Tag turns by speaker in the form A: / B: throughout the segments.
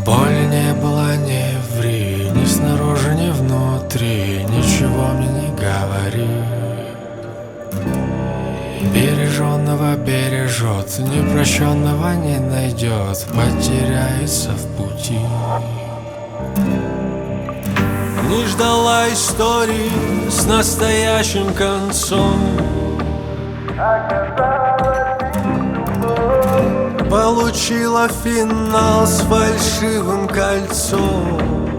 A: Боли не было, не ври, ни снаружи, ни внутри, ничего мне не говори. Береженного бережет, непрощенного не найдет, потеряется в пути. Не ждала истории с настоящим концом, получила финал с фальшивым кольцом.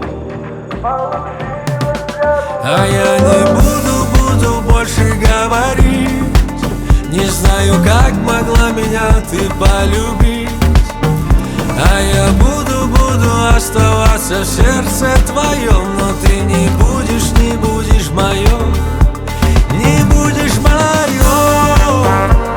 A: А я не буду больше говорить. Не знаю, как могла меня ты полюбить. А я буду оставаться в сердце твоем, но ты не будешь моем, не будешь моем.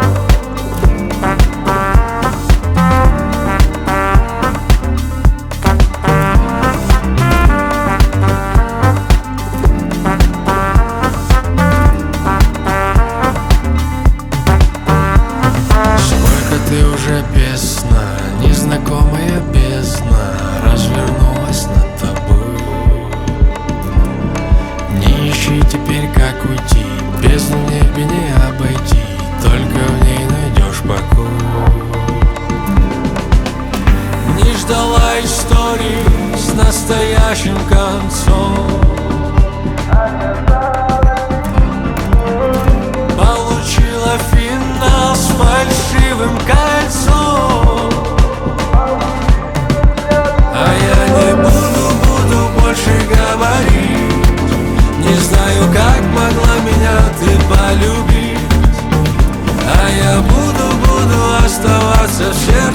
A: Ты уже без сна, незнакомая бездна развернулась над тобой. Не ищи теперь, как уйти, бездну в небе не обойти, только в ней найдешь покой. Не ждала истории с настоящим концом, получила финал с фальшивым кольцом. А я не буду больше говорить. Не знаю, как могла меня ты полюбить. А я буду оставаться в сердце